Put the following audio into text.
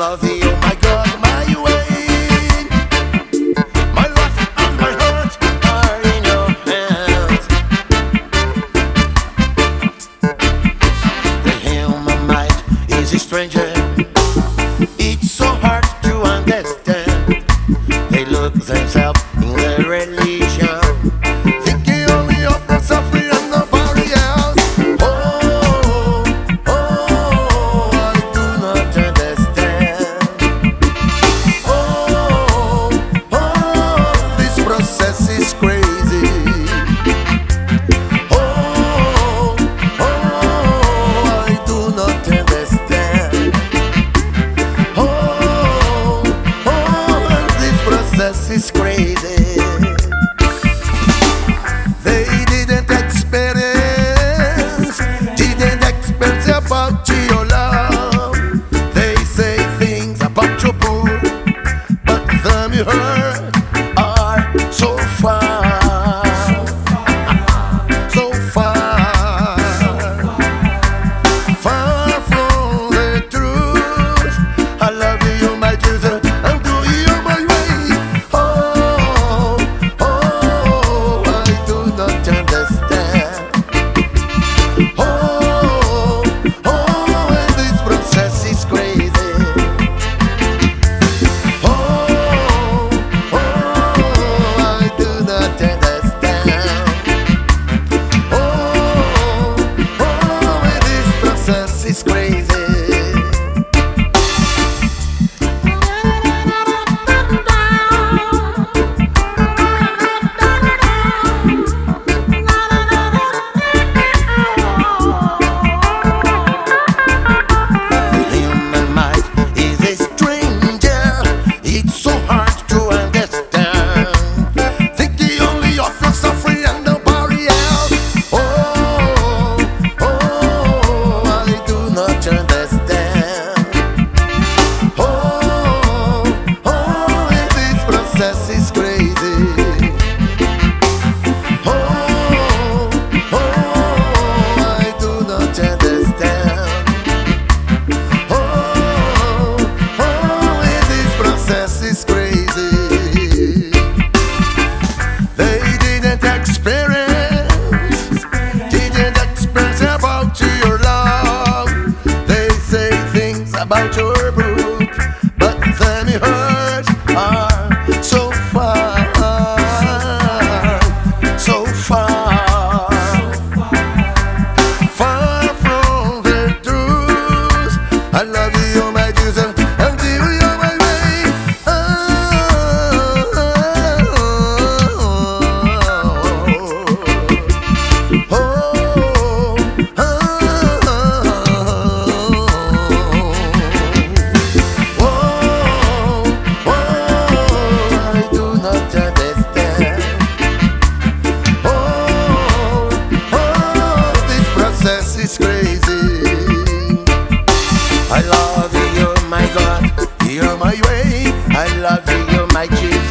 love you, my God, my way. My life and my heart are in your hands. The human mind is a stranger. It's so hard to understand. They look themselves in their religion, thinking only of the suffering and nobody else. Oh, oh, I do not understand. Oh, oh, this process is crazy. Oh, oh, I do not understand. Oh, oh, this process is crazy. They didn't experience about your love. They say things about your boo, but them you heard are so far, so far, far from the truth. I love you, my Jesus, and do you my way. Oh, oh, I do not understand. Oh, oh, and this process is crazy. Oh, oh, I do not understand. Oh, oh, and this process is crazy. Is crazy. Oh, oh, I do not understand. Oh, oh, this process is crazy. They didn't experience about your love. They say things about your book, but then you heard are so far, so far, far from the truth. I love you, my Jesus, and you my way. Oh, oh, I do not understand. Oh, this process is crazy. I love you, my God, you're my way. I love you, my Jesus.